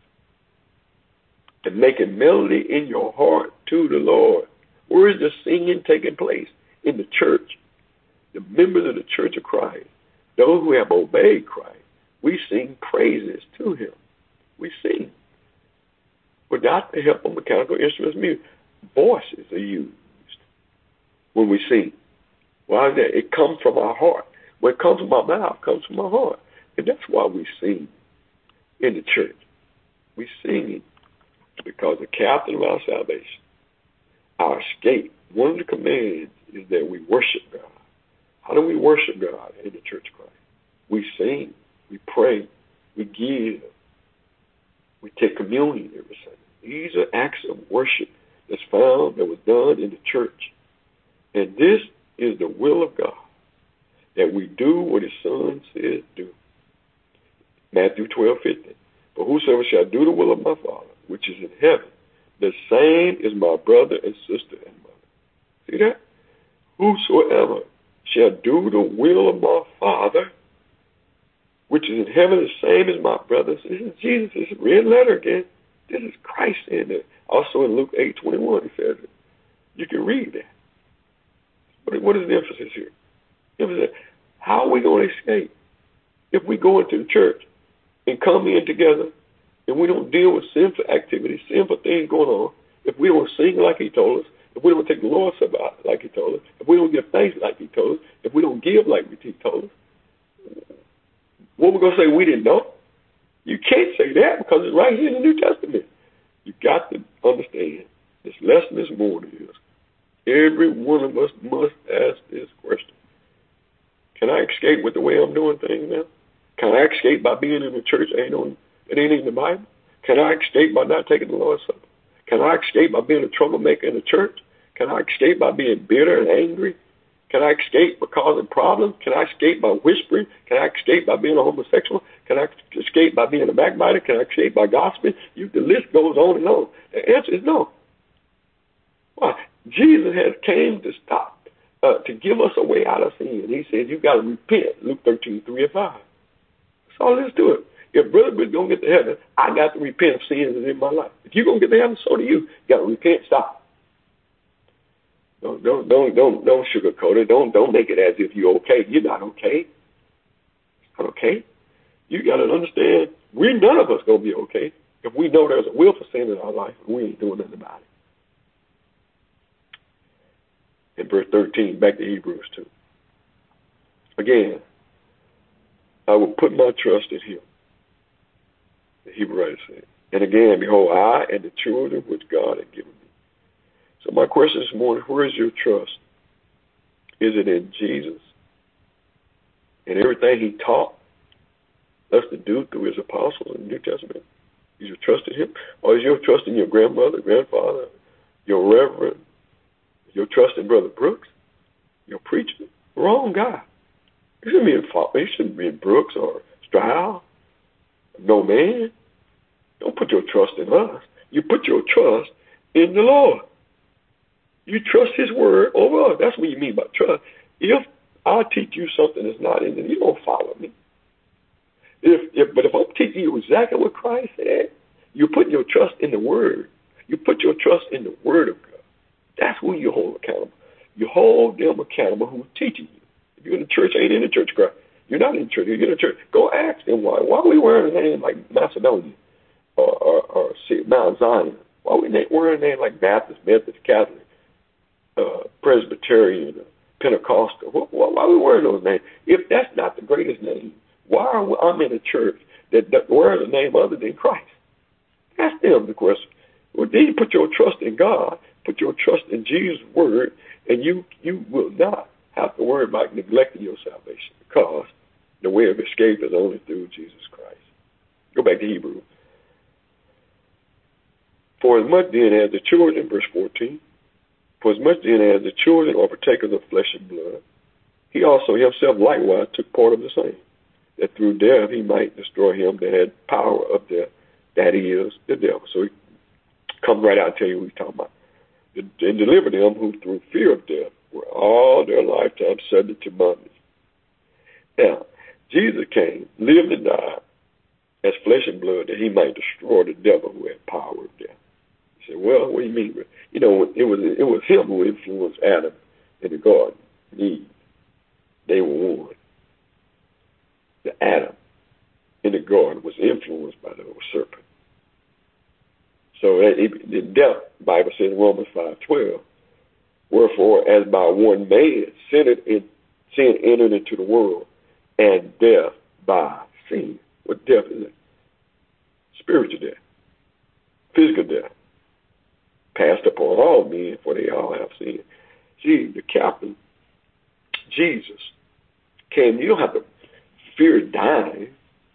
and making melody in your heart to the Lord. Where is the singing taking place? In the church. The members of the Church of Christ, those who have obeyed Christ, we sing praises to him. We sing. Without the help of mechanical instruments, music, voices are used when we sing. Why is that? It comes from our heart. When it comes from our mouth, it comes from our heart. And that's why we sing in the church. We sing because the captain of our salvation, our escape, one of the commands is that we worship God. How do we worship God in the Church of Christ? We sing, we pray, we give, we take communion every Sunday. These are acts of worship that was done in the church. And this is the will of God, that we do what his Son says do. Matthew 12:15. For whosoever shall do the will of my Father, which is in heaven, the same is my brother and sister and mother. See that? Whosoever shall do the will of my Father, which is in heaven, the same as my brothers. This is Jesus. This is red letter again. This is Christ in there. Also in Luke 8:21, he says it. You can read that. What is the emphasis here? The emphasis, how are we going to escape if we go into the church and come in together and we don't deal with sinful activities, sinful things going on, if we don't sing like he told us, if we don't take the Lord's Sabbath like he told us, if we don't give thanks like he told us, if we don't give like he told us, what are we going to say we didn't know? You can't say that because it's right here in the New Testament. You got to understand this lesson this morning is every one of us must ask this question. Can I escape with the way I'm doing things now? Can I escape by being in the church that ain't in the Bible? Can I escape by not taking the Lord's Supper? Can I escape by being a troublemaker in the church? Can I escape by being bitter and angry? Can I escape by causing problems? Can I escape by whispering? Can I escape by being a homosexual? Can I escape by being a backbiter? Can I escape by gossiping? The list goes on and on. The answer is no. Why? Jesus came to stop, to give us a way out of sin. He said, you got to repent, Luke 13:3-5. That's all there is to it. If brother is going to get to heaven, I got to repent of sins in my life. If you're going to get to heaven, so do you. You got to repent, stop. Don't sugarcoat it. Don't make it as if you're okay. You're not okay. Not okay. You got to understand, none of us going to be okay if we know there's a will for sin in our life and we ain't doing nothing about it. In verse 13, back to Hebrews 2. Again, I will put my trust in him. The Hebrew writer said. And again, behold, I and the children which God had given me. So my question this morning, where is your trust? Is it in Jesus and everything he taught us to do through his apostles in the New Testament? Is your trust in him? Or is your trust in your grandmother, grandfather, your reverend, your trust in Brother Brooks, your preacher? Wrong guy. You shouldn't be in Brooks or Stroud. No man. Don't put your trust in us. You put your trust in the Lord. You trust his word over us. That's what you mean by trust. If I teach you something that's not in it, you don't follow me. But if I'm teaching you exactly what Christ said, you're putting your trust in the word. You put your trust in the word of God. That's who you hold accountable. You hold them accountable who's teaching you. If you're in the church, ain't in the church, Christ. You're not in the church. You're in the church. Go ask them why. Why are we wearing a name like Macedonia or Mount Zion? Why are we wearing a name like Baptist, Methodist, Catholic, Presbyterian, Pentecostal? Why are we wearing those names? If that's not the greatest name, why I'm in a church that wears a name other than Christ? Ask them the question. Well, then you put your trust in God, put your trust in Jesus' word, and you will not have to worry about neglecting your salvation, because the way of escape is only through Jesus Christ. Go back to Hebrew. For as much then as the children, verse 14, for as much then as the children are partakers of flesh and blood, he also himself likewise took part of the same, that through death he might destroy him that had power of death, that is, the devil. So he comes right out and tell you what he's talking about. And deliver them who through fear of death were all their lifetime subject to bondage. Now, Jesus came, lived and died as flesh and blood, that he might destroy the devil who had power of death. You say, well, what do you mean? You know, it was him who influenced Adam in the garden. Eve. They were one. The Adam in the garden was influenced by the old serpent. So the death, Bible says in Romans 5:12, wherefore, as by one man sin entered into the world, and death by sin. What death is it? Spiritual death, physical death, passed upon all men, for they all have sinned. See, the captain, Jesus, came. You don't have to fear dying.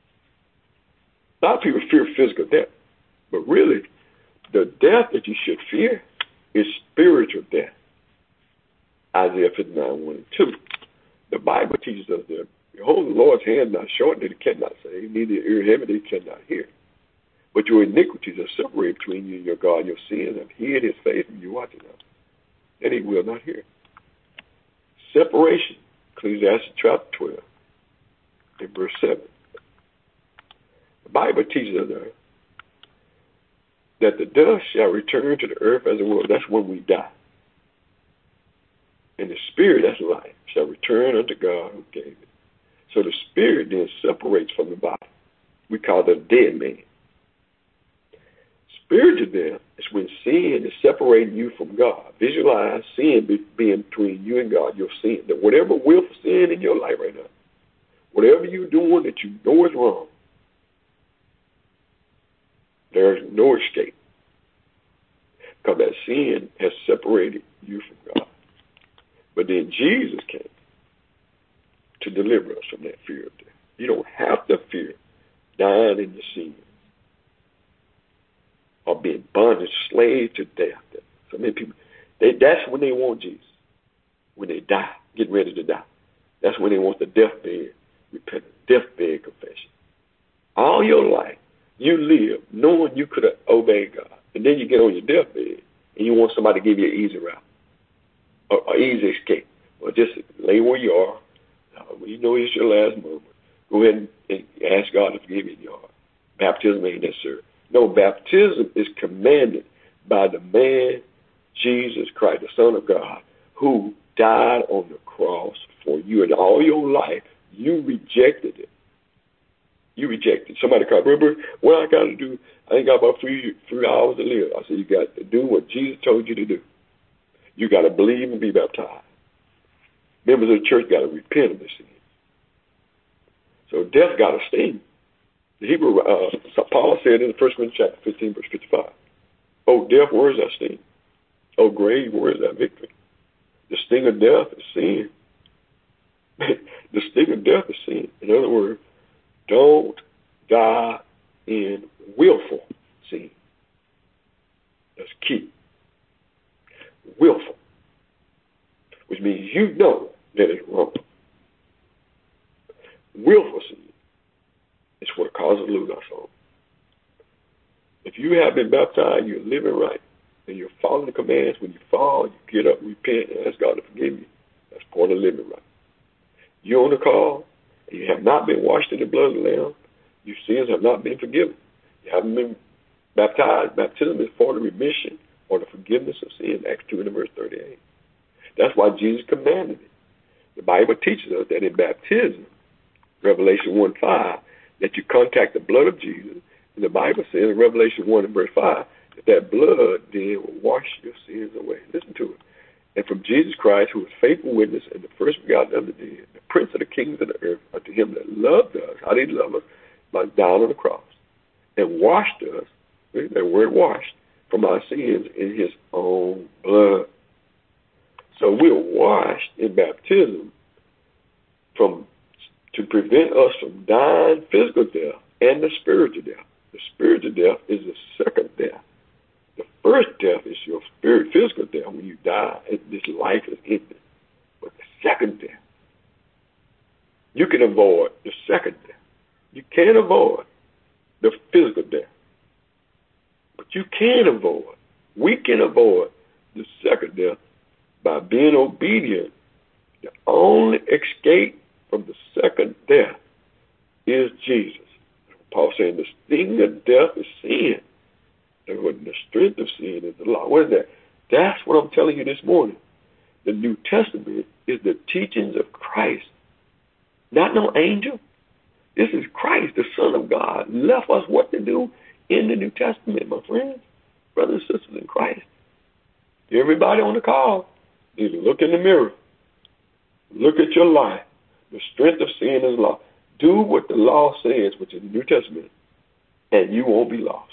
A lot of people fear physical death, but really, the death that you should fear is spiritual death. Isaiah 59:1 and 2. The Bible teaches us that, behold, the Lord's hand not short that he cannot save, neither ear heavy that he cannot hear. But your iniquities are separated between you and your God. Your sins have hid his face from you watching them, and he will not hear. Separation, Ecclesiastes chapter 12, in verse 7. The Bible teaches us that the dust shall return to the earth as it was. That's when we die. And the spirit, that's life, shall return unto God who gave it. So the spirit then separates from the body. We call that a dead man. Spiritual death is when sin is separating you from God. Visualize sin being between you and God, your sin. That whatever willful sin in your life right now, whatever you're doing that you know is wrong, there's no escape, because that sin has separated you from God. But then Jesus came to deliver us from that fear of death. You don't have to fear dying in your sin or being bondage, slave to death. So many people, that's when they want Jesus. When they die, get ready to die. That's when they want the deathbed repentance, deathbed confession. All your life, you live knowing you could have obeyed God. And then you get on your deathbed and you want somebody to give you an easy route or easy escape. Or just lay where you are. You know it's your last moment. Go ahead and ask God to forgive you in your heart. Baptism ain't necessary. No, baptism is commanded by the man, Jesus Christ, the Son of God, who died on the cross for you. And all your life, you rejected it. You rejected. Somebody called, remember, what I got to do? I ain't got about 3 hours to live. I said, you got to do what Jesus told you to do. You got to believe and be baptized. Members of the church got to repent of their sins. So death got a sting. The Hebrew, Paul said in the 1 Corinthians chapter 15, verse 55, oh, death, where is that sting? Oh, grave, where is that victory? The sting of death is sin. The sting of death is sin. In other words, don't die in willful sin. That's key. Willful. Which means you know that it's wrong. Willful sin is what causes lose our soul. If you have been baptized, you're living right, and you're following the commands. When you fall, you get up, repent, and ask God to forgive you. That's part of living right. You're on the call, and you have not been washed in the blood of the Lamb. Your sins have not been forgiven. You haven't been baptized. Baptism is for the remission or the forgiveness of sin, Acts 2 and verse 38. That's why Jesus commanded it. The Bible teaches us that in baptism, Revelation 1:5, that you contact the blood of Jesus. And the Bible says in Revelation 1 and verse 5, that blood then will wash your sins away. Listen to it. And from Jesus Christ, who is faithful witness and the first begotten of the dead, the prince of the kings of the earth, unto him that loved us. How did he love us? By dying on the cross. And washed us, that word washed, from our sins in his own blood. So we're washed in baptism to prevent us from dying physical death and the spiritual death. The spiritual death is the second death. The first death is your physical death when you die and this life is ended. But the second death, you can avoid the second death. You can't avoid the physical death. But you we can avoid the second death by being obedient. The only escape from the second death is Jesus. Paul saying the sting of death is sin. And the strength of sin is the law. What is that? That's what I'm telling you this morning. The New Testament is the teachings of Christ. Not no angel. This is Christ, the Son of God, left us what to do in the New Testament, my friends, brothers and sisters in Christ. Everybody on the call, need to look in the mirror. Look at your life. The strength of sin is law. Do what the law says, which is the New Testament, and you won't be lost.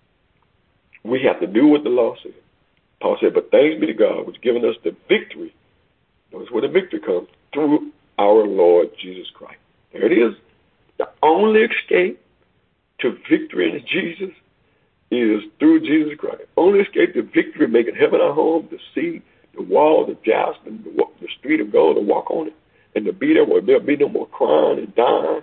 We have to do what the law says. Paul said, but thanks be to God, which has given us the victory. Notice where the victory comes, through our Lord Jesus Christ. There it is. The only escape to victory in Jesus is through Jesus Christ. Only escape to victory, making heaven our home, the sea, the wall, the jasper, the street of gold, to walk on it, and to be there where there'll be no more crying and dying,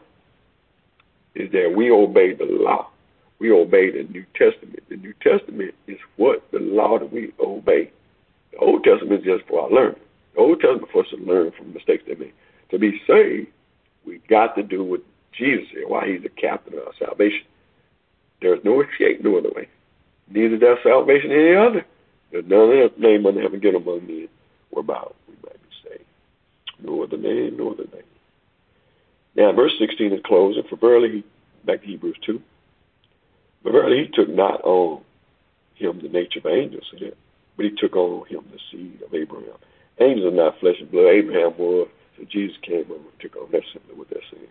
is that we obey the law. We obey the New Testament. The New Testament is what? The law that we obey. The Old Testament is just for our learning. The Old Testament for us to learn from mistakes they made. To be saved, we got to do what Jesus said, why he's the captain of our salvation. There's no escape no other way. Neither does salvation any other. There's none other name under heaven given among men whereby we might be saved. No other name, no other name. Now, verse 16 is closing. For verily, back to Hebrews 2, but verily he took not on him the nature of angels, but he took on him the seed of Abraham. Angels are not flesh and blood. Abraham was. So Jesus came over and took on. That's simply what they're saying.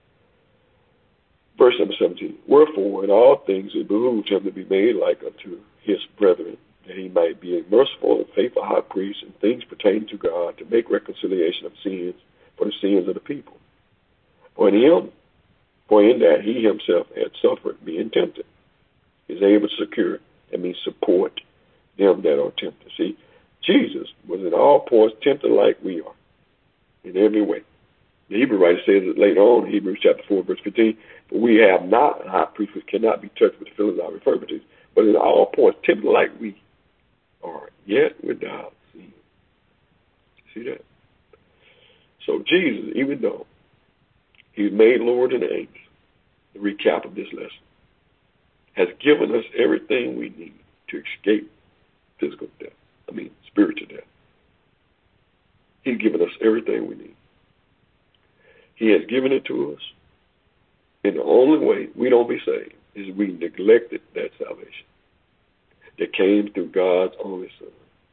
Verse number 17. Wherefore, in all things it behooved him to be made like unto his brethren, that he might be a merciful and faithful high priest in things pertaining to God, to make reconciliation of sins for the sins of the people. For in that he himself had suffered, being tempted, is able to secure, that means support, them that are tempted. See, Jesus was in all points tempted like we are, in every way. The Hebrew writer says it later on in Hebrews chapter 4, verse 15, but we have not a high priest which cannot be touched with the feelings of our infirmities, but in all points tempted like we are, yet without sin. See that? So Jesus, even though he's made Lord and angels, the recap of this lesson, has given us everything we need to escape physical death. Spiritual death. He's given us everything we need. He has given it to us. And the only way we don't be saved is we neglected that salvation that came through God's only Son.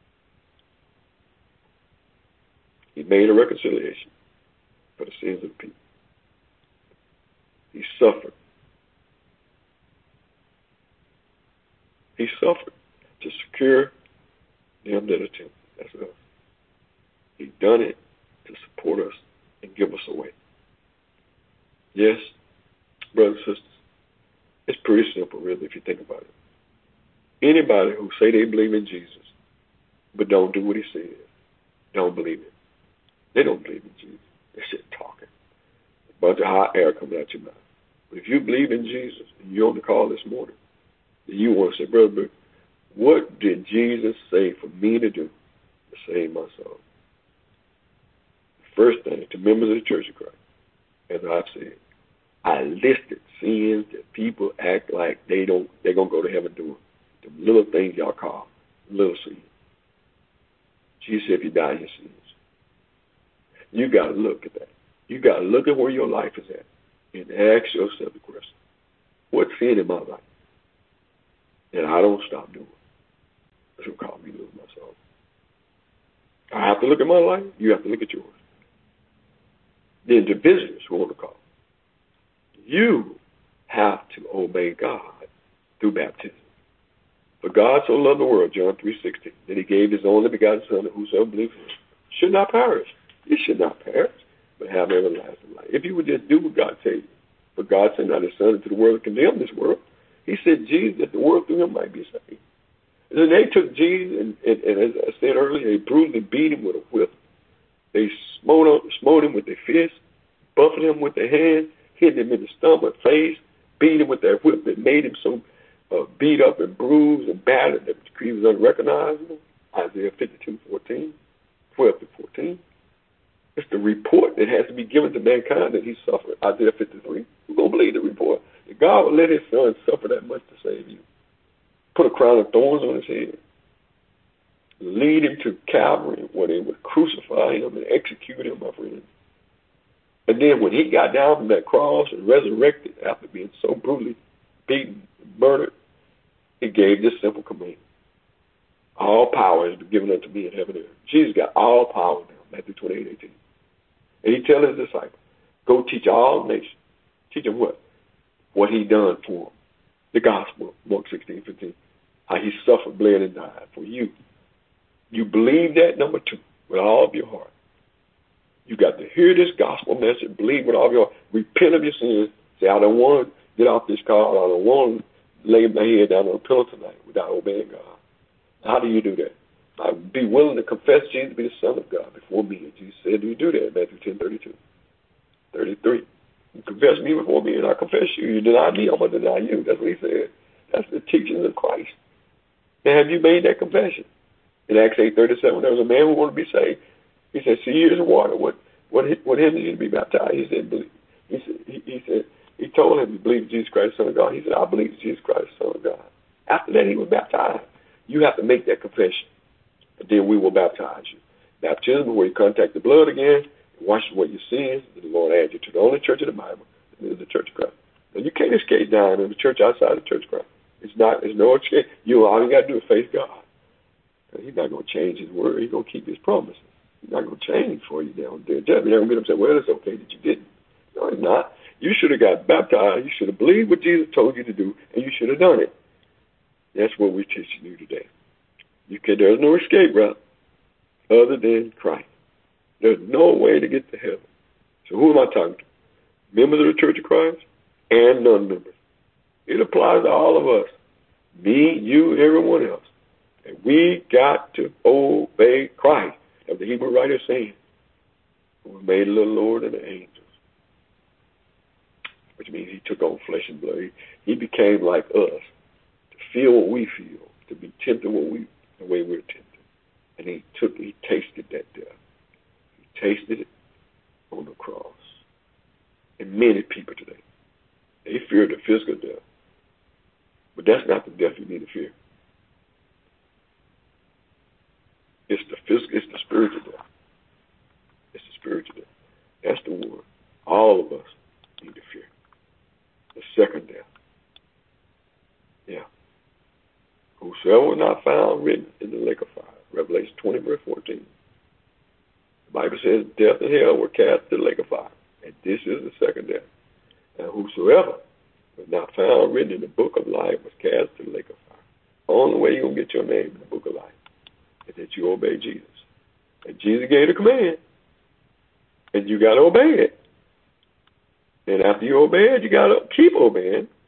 He made a reconciliation for the sins of the people. He suffered. He suffered to secure them that are tempted. That's us. He's done it to support us and give us a way. Yes, brothers and sisters, It's pretty simple, really, if you think about it. Anybody who say they believe in Jesus but don't do what he says, don't believe it. They don't believe in Jesus. They're just talking. A bunch of hot air coming out your mouth. But if you believe in Jesus and you're on the call this morning, then you want to say, brother, what did Jesus say for me to do to save my soul? First thing, to members of the Church of Christ, as I've said, I listed sins that people act like they're going to go to heaven doing. The little things y'all call little sins. Jesus said if you die in your sins. You got to look at that. You got to look at where your life is at and ask yourself the question, what sin in my life that I don't stop doing? That's what called me to lose my soul. I have to look at my life. You have to look at yours. Then the visitors who are on the call, you have to obey God through baptism. For God so loved the world, John 3:16, that he gave his only begotten Son, that whosoever believes in him should not perish. You should not perish, but have everlasting life. If you would just do what God said, but God sent not his Son into the world to condemn this world. He said Jesus, that the world through him might be saved. And then they took Jesus, and as I said earlier, they brutally beat him with a whip. They smote him with their fists, buffeted him with their hands, hit him in the stomach, face, beat him with their whip that made him so beat up and bruised and battered that he was unrecognizable. Isaiah 52:14, 12-14. It's the report that has to be given to mankind that he suffered. Isaiah 53. Who's going to believe the report? That God would let his Son suffer that much to save you. Put a crown of thorns on his head. Lead him to Calvary where they would crucify him and execute him, my friends. And then when he got down from that cross and resurrected after being so brutally beaten and murdered, he gave this simple command. All power has been given unto me in heaven and earth. Jesus got all power now, Matthew 28:18. And he tells his disciples, go teach all nations. Teach them what? What he done for them. The gospel, Mark 16:15. How he suffered, bled, and died for you. You believe that, number two, with all of your heart. You got to hear this gospel message, believe with all of your heart, repent of your sins, say, I don't want to get off this car, I don't want to lay my head down on a pillow tonight without obeying God. How do you do that? I would be willing to confess Jesus to be the Son of God before me. And Jesus said, do you do that? Matthew 10:32. 33. You confess me before me, and I confess you. You deny me, I'm going to deny you. That's what he said. That's the teachings of Christ. And have you made that confession? In Acts 8:37, there was a man who wanted to be saved. He said, see, here's the water. What hinders you to be baptized? He said, believe. He told him to believe in Jesus Christ, Son of God. He said, I believe in Jesus Christ, Son of God. After that, he was baptized. You have to make that confession, and then we will baptize you. Baptism, where you contact the blood again, wash away your sins, and the Lord adds you to the only church in the Bible, and it is the Church of Christ. And you can't escape down in the church outside the Church of Christ. There's no escape. All you got to do is face God. And he's not going to change his word. He's going to keep his promises. He's not going to change for you down there. Judge me, never get up and say, well, it's okay that you didn't. No, it's not. You should have got baptized. You should have believed what Jesus told you to do, and you should have done it. That's what we're teaching you today. There's no escape route other than Christ. There's no way to get to heaven. So who am I talking to? Members of the Church of Christ and non-members. It applies to all of us. Me, you, everyone else. And we got to obey Christ. As the Hebrew writer is saying, we made a little lower than the angels. Which means he took on flesh and blood. He became like us. To feel what we feel. To be tempted the way we're tempted. And he tasted that death. He tasted it on the cross. And many people today, they fear the physical death. But that's not the death you need to fear. It's the spiritual death. It's the spiritual death. That's the one all of us need to fear. The second death. Yeah. Whosoever was not found written in the lake of fire. Revelation 20:14. The Bible says death and hell were cast to the lake of fire. And this is the second death. And whosoever was not found written in the book of life was cast to the lake of fire. The only way you're going to get your name in the book of life is that you obey Jesus. And Jesus gave the command. And you got to obey it. And after you obey it, you got to keep obeying.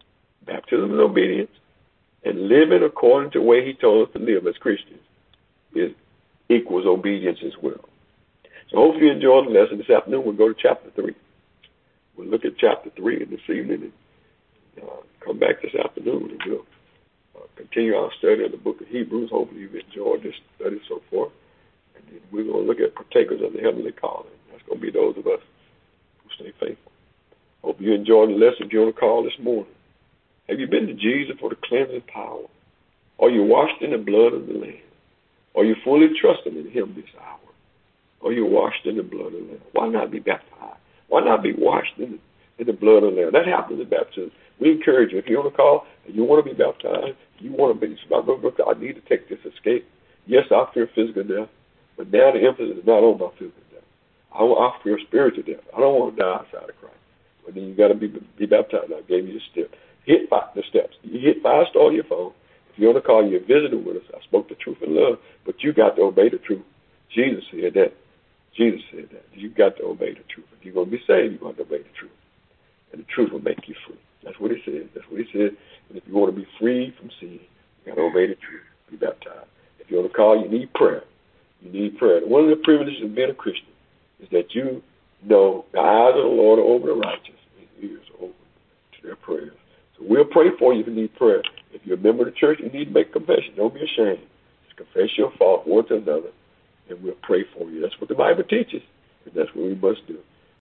baptism is obedience, and living according to the way he told us to live as Christians equals obedience as well. So hopefully you enjoyed the lesson this afternoon. We'll go to chapter 3. We'll look at chapter 3 this evening and come back this afternoon, and we'll continue our study of the book of Hebrews. Hopefully you've enjoyed this study so far. And then we're going to look at partakers of the heavenly calling. That's going to be those of us who stay faithful. Hope you enjoyed the lesson. If you're on the call this morning, have you been to Jesus for the cleansing power? Are you washed in the blood of the Lamb? Are you fully trusting in him this hour? Are you washed in the blood of the Lamb? Why not be baptized? Why not be washed in the blood of the Lamb? That happens in baptism. We encourage you, if you're on the call and you want to be baptized, you want to be, I need to take this escape. Yes, I fear physical death, but now the emphasis is not on my physical death. I fear spiritual death. I don't want to die outside of Christ. But then you got to be baptized. I gave you the steps. Hit the steps. You hit 5 star on your phone. If you're on the call, you're visiting with us. I spoke the truth in love, but you got to obey the truth. Jesus said that. Jesus said that. You got to obey the truth. If you're going to be saved, you're going to obey the truth. And the truth will make you free. That's what he said. That's what he said. And if you want to be free from sin, you got to obey the truth. Be baptized. If you're on the call, you need prayer. You need prayer. And one of the privileges of being a Christian is that you know the eyes of the Lord are over the righteous and his ears are open to their prayers. So we'll pray for you if you need prayer. If you're a member of the church, you need to make confession. Don't be ashamed. Just confess your fault one to another, and we'll pray for you. That's what the Bible teaches, and that's what we must do.